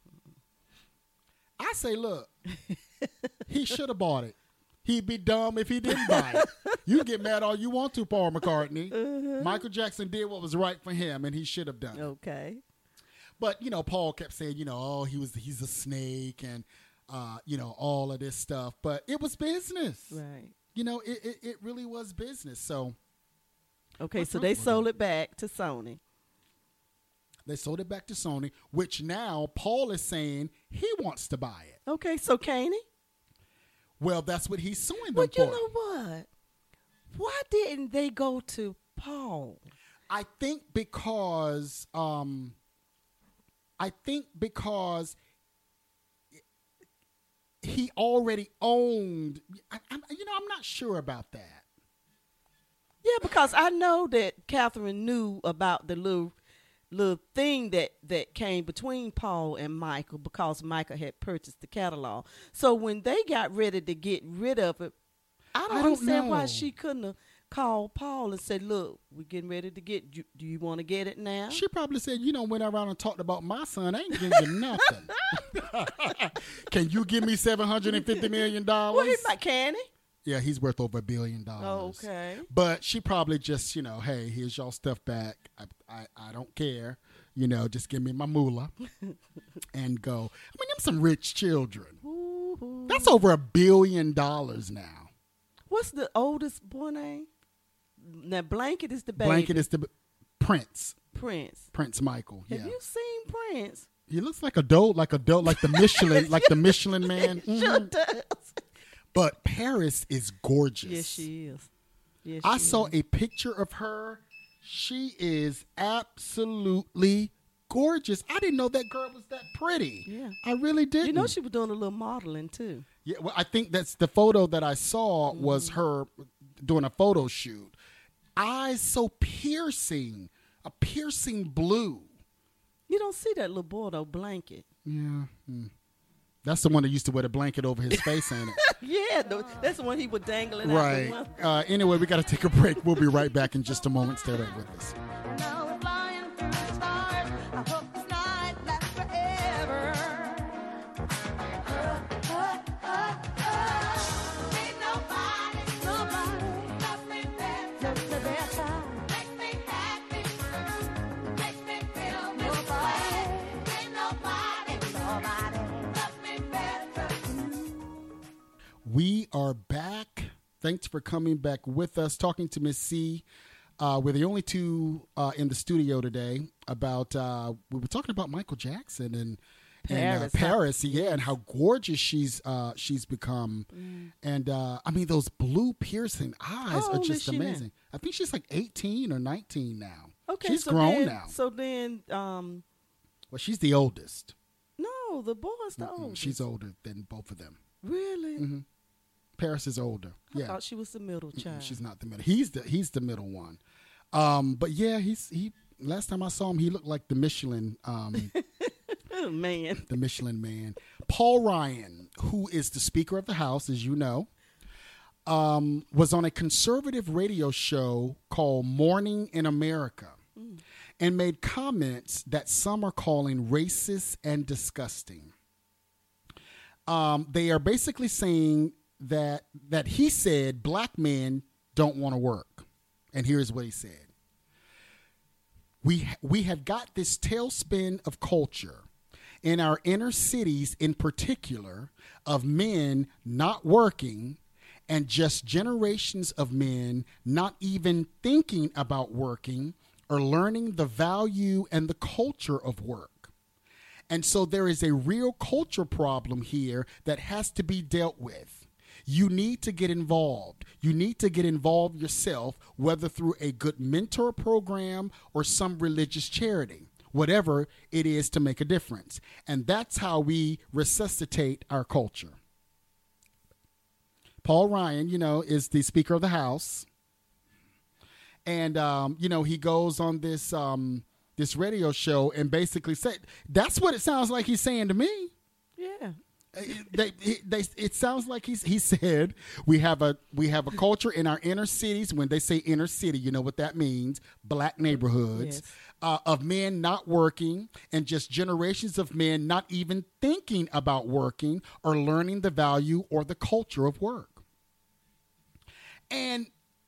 I say, look, he should have bought it. He'd be dumb if he didn't buy it. You get mad all you want to, Paul McCartney. Uh-huh. Michael Jackson did what was right for him, and he should have done it. Okay. But, you know, Paul kept saying, you know, oh, he was he's a snake and, uh, you know, all of this stuff. But it was business. Right. You know, it, it, it really was business. So Okay, What's so wrong they with sold it back to Sony. they sold it back to Sony, which now Paul is saying he wants to buy it. Okay, so Caney? Well, that's what he's suing them But you for. know what? Why didn't they go to Paul? I think because um, I think because he already owned. I, I, you know, I'm not sure about that. Yeah, because I know that Catherine knew about the little little thing that, that came between Paul and Michael because Michael had purchased the catalog. So when they got ready to get rid of it, I don't, I don't understand why know. she couldn't have called Paul and said, look, we're getting ready to get, you, do you want to get it now? She probably said, you know, went around and talked about my son. I ain't giving you nothing. Can you give me seven hundred fifty million dollars? Well, he's like, can he? Yeah, he's worth over a billion dollars. Okay. But she probably just, you know, hey, here's y'all stuff back. I, I, I don't care. You know, just give me my moolah and go. I mean, them some rich children. Ooh. That's over a billion dollars now. What's the oldest boy name? Now, Blanket is the baby. Blanket is the b- Prince. Prince. Prince Michael. Have Yeah. you seen Prince? He looks like a dope, like a dope, like the Michelin, like the Michelin man. Sure Mhm. does. But Paris is gorgeous. Yes, she is. Yes, I she saw is. a picture of her. She is absolutely gorgeous. I didn't know that girl was that pretty. Yeah. I really didn't. You know she was doing a little modeling too. Yeah, well, I think that's the photo that I saw was Mm. her doing a photo shoot. Eyes so piercing, a piercing blue. You don't see that little boy though, Blanket. Yeah. hmm. That's the one that used to wear the blanket over his face, ain't it? Yeah, no, that's the one he was dangling out the Right. window. Uh, anyway, we got to take a break. We'll be right back in just a moment. Stay right with us. Now we're flying through the stars. I hope this night lasts forever. Uh, uh, uh, uh. Ain't nobody, nobody loves me better. Makes me happy. Makes me feel this way. Ain't nobody, nobody loves me better. We are back. Thanks for coming back with us, talking to Miss C. Uh, we're the only two uh, in the studio today. About uh, we were talking about Michael Jackson and and uh, Paris, huh? Paris, yeah, and how gorgeous she's uh, she's become. And uh, I mean, those blue piercing eyes How are old is just she now? amazing. I think she's like eighteen or nineteen now. Okay, she's so grown then, now. So then, um, Well, she's the oldest. no, the boy's the Mm-mm, oldest. She's older than both of them. Really? hmm Paris is older. I yeah. thought she was the middle Mm-mm, child. She's not the middle. He's the he's the middle one. Um, but yeah, he's he last time I saw him, he looked like the Michelin, um, Oh, man. the Michelin man. Paul Ryan, who is the Speaker of the House, as you know, um, was on a conservative radio show called Morning in America mm. and made comments that some are calling racist and disgusting. Um, they are basically saying that that he said black men don't want to work. And here's what he said. We, we have got this tailspin of culture in our inner cities in particular of men not working and just generations of men not even thinking about working or learning the value and the culture of work. And so there is a real culture problem here that has to be dealt with. You need to get involved. You need to get involved yourself, whether through a good mentor program or some religious charity, whatever it is to make a difference. And that's how we resuscitate our culture. Paul Ryan, you know, is the Speaker of the House. And, um, you know, he goes on this um, this radio show and basically said, that's what it sounds like he's saying to me. Yeah. They, they, it sounds like he's, he said we have a we have a culture in our inner cities. When they say inner city, you know what that means, black neighborhoods, yes. uh, of men not working and just generations of men not even thinking about working or learning the value or the culture of work. And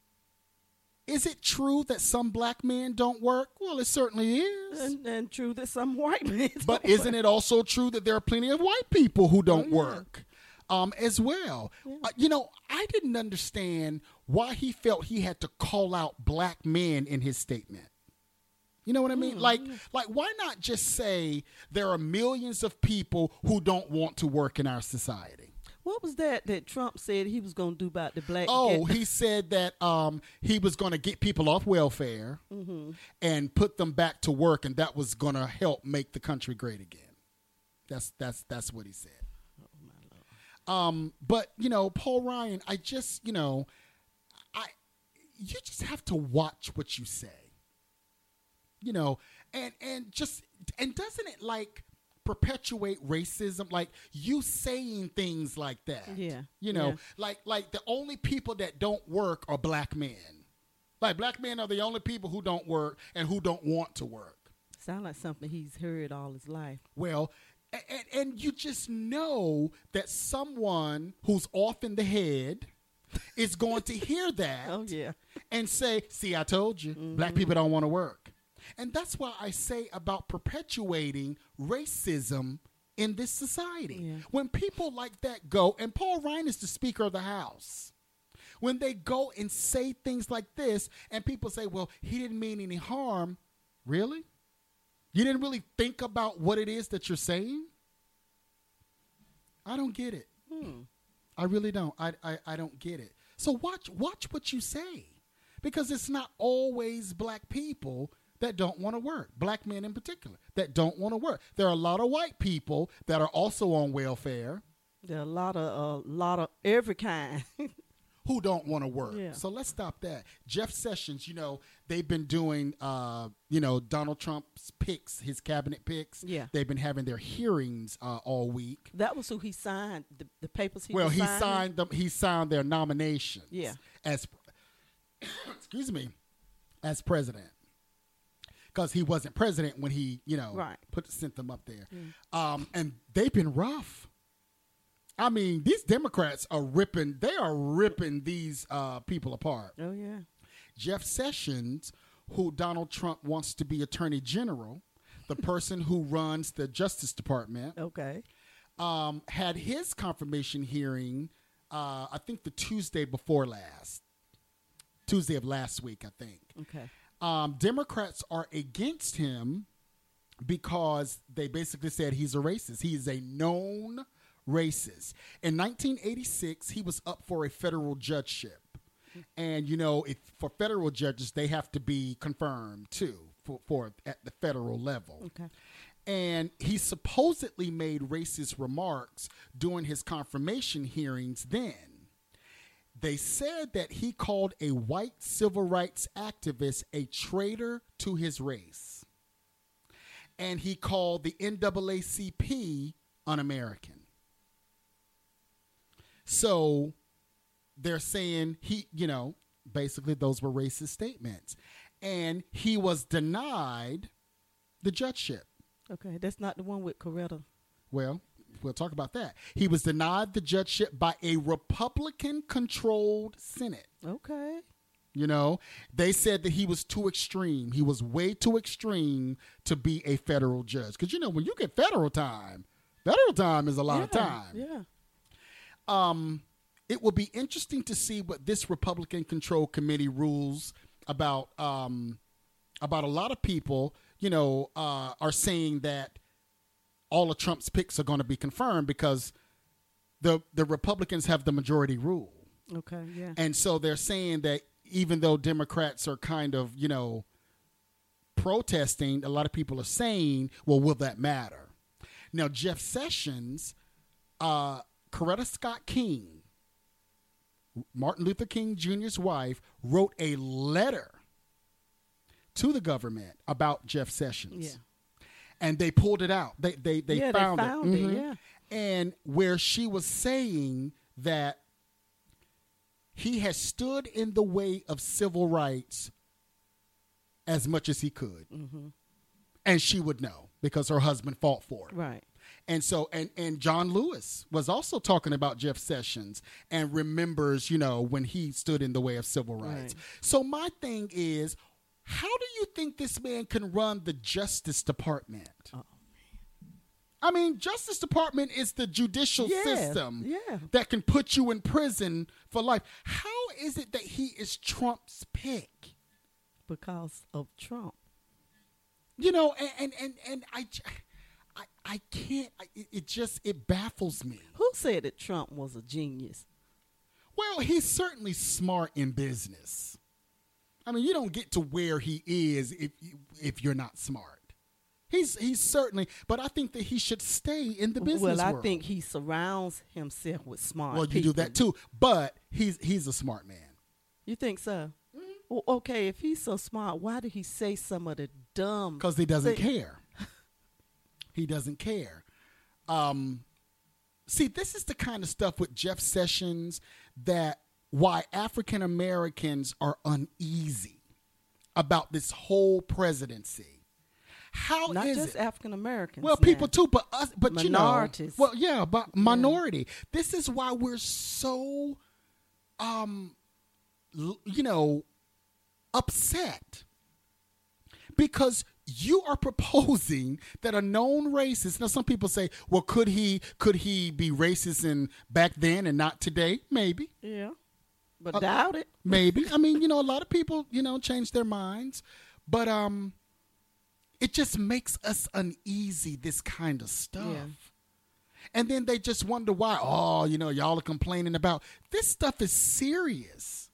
is it true that some black men don't work? Well, it certainly is. And, and true that some white men don't But isn't work. it also true that there are plenty of white people who don't Oh, yeah. work um, as well? Yeah. Uh, you know, I didn't understand why he felt he had to call out black men in his statement. You know what I mean? Mm. Like, like, why not just say there are millions of people who don't want to work in our society? What was that that Trump said he was going to do about the black? Oh, get- he said that um, he was going to get people off welfare mm-hmm. and put them back to work, and that was going to help make the country great again. That's that's that's what he said. Oh, my Lord. Um, but you know, Paul Ryan, I just you know, I you just have to watch what you say. You know, and and just and doesn't it like perpetuate racism, like you saying things like that? Yeah. You know, Yeah. like like the only people that don't work are black men. Like black men are the only people who don't work and who don't want to work. Sound like something he's heard all his life. Well, and, and you just know that someone who's off in the head is going to hear that Oh, yeah. and say, see, I told you, Mm-hmm. black people don't want to work. And that's why I say about perpetuating racism in this society. Yeah. When people like that go, and Paul Ryan is the Speaker of the House, when they go and say things like this, and people say, well, he didn't mean any harm. Really? You didn't really think about what it is that you're saying? I don't get it. Hmm. I really don't. I, I, I don't get it. So watch watch what you say, because it's not always black people that don't want to work, black men in particular, that don't want to work. There are a lot of white people that are also on welfare There are a lot of a lot of every kind. who don't want to work. Yeah. So let's stop that. Jeff Sessions, you know, they've been doing, uh, you know, Donald Trump's picks, his cabinet picks. Yeah. They've been having their hearings uh, all week. That was who he signed the, the papers. He Well, was he signing? signed them. He signed their nominations. Yeah. As, excuse me, as president, because he wasn't president when he, you know, Right. put sent them up there. Um, and they've been rough. I mean, these Democrats are ripping. They are ripping these uh, people apart. Oh yeah. Jeff Sessions, who Donald Trump wants to be Attorney General, the person who runs the Justice Department, Okay. um, had his confirmation hearing, uh, I think the Tuesday before last. Tuesday of last week, I think. Okay. Um, Democrats are against him because they basically said he's a racist. He is a known racist. In nineteen eighty-six, he was up for a federal judgeship. And, you know, if for federal judges, they have to be confirmed, too, for, for at the federal level. Okay. And he supposedly made racist remarks during his confirmation hearings then. They said that he called a white civil rights activist a traitor to his race. And he called the N double A C P un-American. So they're saying he, you know, basically those were racist statements. And he was denied the judgeship. Okay, that's not the one with Coretta. Well, we'll talk about that. He was denied the judgeship by a Republican-controlled Senate. Okay. You know, they said that he was too extreme. He was way too extreme to be a federal judge. Because, you know, when you get federal time, federal time is a lot yeah, of time. Yeah. Um, it will be interesting to see what this Republican-controlled committee rules about um, about a lot of people, you know, uh, are saying that all of Trump's picks are going to be confirmed because the the Republicans have the majority rule. Okay, yeah. And so they're saying that even though Democrats are kind of, you know, protesting, a lot of people are saying, well, will that matter? Now, Jeff Sessions, uh, Coretta Scott King, Martin Luther King Junior's wife, wrote a letter to the government about Jeff Sessions. Yeah. And they pulled it out. They they they yeah, found, they found it. it. Mhm. Yeah. And where she was saying that he has stood in the way of civil rights as much as he could. Mm-hmm. And she would know because her husband fought for it. Right. And so, and, and John Lewis was also talking about Jeff Sessions and remembers, you know, when he stood in the way of civil rights. Right. So my thing is, how do you think this man can run the Justice Department? Oh, I mean, Justice Department is the judicial Yeah, system yeah. that can put you in prison for life. How is it that he is Trump's pick? Because of Trump. You know, and and and, and I, j- I, I can't. I, it- it just it baffles me. Who said that Trump was a genius? Well, he's certainly smart in business. I mean, you don't get to where he is if you- if you're not smart. He's he's certainly, but I think that he should stay in the business well, I world. think he surrounds himself with smart Well, you people. do that too, but he's he's a smart man. You think so? Mm-hmm. Well, okay, if he's so smart, why did he say some of the dumb? Because he doesn't thing- care. He doesn't care. Um, see, this is the kind of stuff with Jeff Sessions that why African Americans are uneasy about this whole presidency. How Not is just it? African Americans. Well, people too, but us, but Minorities. you know, well, yeah, but minority. This is why we're so, um, l- you know, upset because you are proposing that a known racist. Now, some people say, well, could he could he be racist in back then and not today? Maybe, Yeah, but Uh, doubt it. maybe. I mean, you know, a lot of people, you know, change their minds, but um. It just makes us uneasy, this kind of stuff. Yeah. And then they just wonder why, oh, you know, y'all are complaining about. This stuff is serious.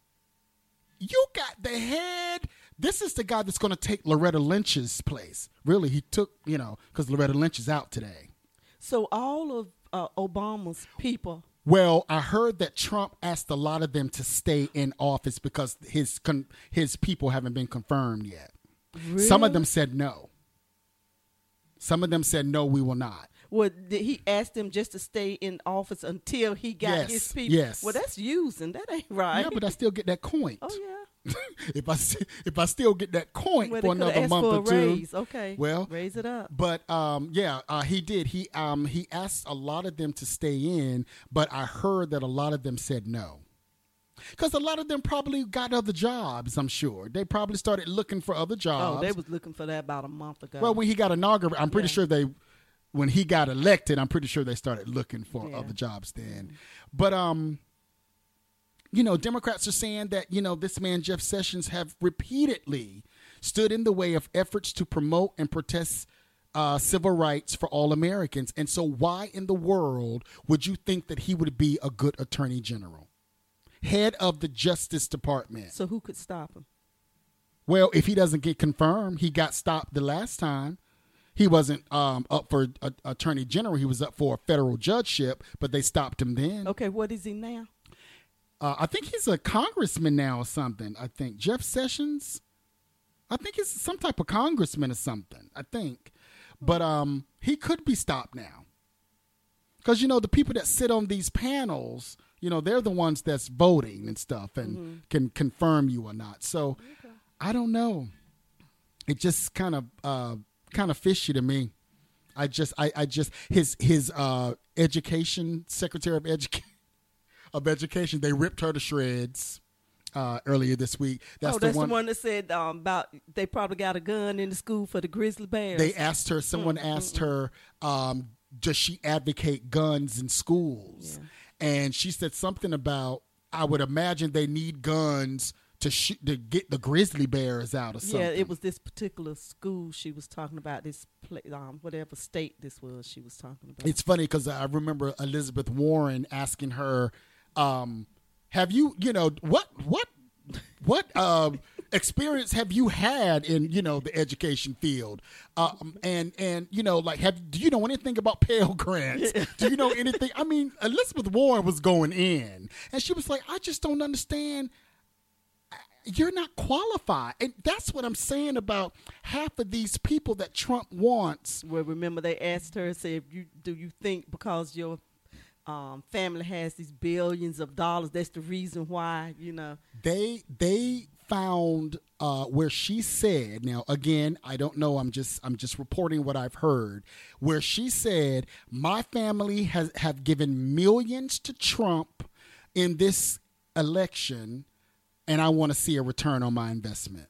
You got the head. This is the guy that's going to take Loretta Lynch's place. Really, he took, you know, because Loretta Lynch is out today. So all of uh, Obama's people. Well, I heard that Trump asked a lot of them to stay in office because his con- his people haven't been confirmed yet. Some of them said no. Some of them said no, we will not. Well, did he ask them just to stay in office until he got Yes, his people? yes. Well, that's using. That ain't right. Yeah, but I still get that coin. oh yeah. if I st- if I still get that coin Well, for they coulda another asked month for or a two. raise. Okay. Well, raise it up. But um, yeah, uh, he did. He um, he asked a lot of them to stay in, but I heard that a lot of them said no. Because a lot of them probably got other jobs, I'm sure. They probably started looking for other jobs. Oh, they was looking for that about a month ago. Well, when he got inaugurated, I'm pretty Yeah. sure they, when he got elected, I'm pretty sure they started looking for Yeah. other jobs then. But, um, you know, Democrats are saying that, you know, this man, Jeff Sessions, have repeatedly stood in the way of efforts to promote and protest uh, civil rights for all Americans. And so why in the world would you think that he would be a good attorney general? Head of the Justice Department. so who could stop him? Well, if he doesn't get confirmed, he got stopped the last time. He wasn't um, up for a, attorney general. He was up for a federal judgeship, but they stopped him then. Okay, what is he now? Uh, I think he's a congressman now or something. I think Jeff Sessions. I think he's some type of congressman or something. I think, but um, he could be stopped now. Because you know the people that sit on these panels, you know they're the ones that's voting and stuff and Mm-hmm. can confirm you or not. So Okay. I don't know. It just kind of uh, kind of fishy to me. I just I, I just his his uh, education secretary of education of education they ripped her to shreds uh, earlier this week. That's, oh, the, that's one, the one that said um, about they probably got a gun in the school for the grizzly bears. They asked her. Someone asked her, um, does she advocate guns in schools? Yeah. And she said something about I would imagine they need guns to sh- to get the grizzly bears out or something. Yeah, it was this particular school she was talking about. This pla um, whatever state this was, she was talking about. It's funny because I remember Elizabeth Warren asking her, um, "Have you, you know, what, what, what um, experience have you had in, you know, the education field? Um, and and you know, like, have do you know anything about Pell Grants? Do you know anything? I mean, Elizabeth Warren was going in, and she was like, I just don't understand. You're not qualified. And that's what I'm saying about half of these people that Trump wants. Well, remember they asked her, say, if you do you think because your um, family has these billions of dollars, that's the reason why, you know? They they found uh, where she said, now again, I don't know, I'm just I'm just reporting what I've heard, where she said, my family has have given millions to Trump in this election, and I want to see a return on my investment.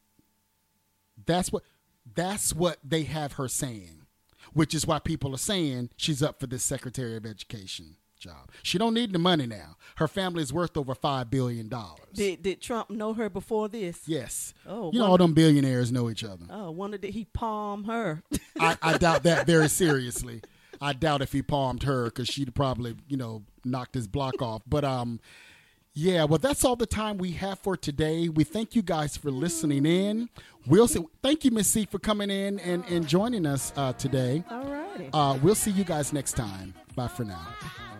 That's what that's what they have her saying, which is why people are saying she's up for this Secretary of Education job. She don't need the money now. Her family is worth over five billion dollars. Did did Trump know her before this? Yes. Oh, you know, all wonder- them billionaires know each other. Oh, wonder did he palm her? I, I doubt that very seriously. I doubt if he palmed her because she'd probably, you know, knocked his block off. But um, yeah, well, that's all the time we have for today. We thank you guys for listening in. We'll see. Thank you, Miss C, for coming in and, and joining us uh, today. All righty. Uh, we'll see you guys next time. Bye for now.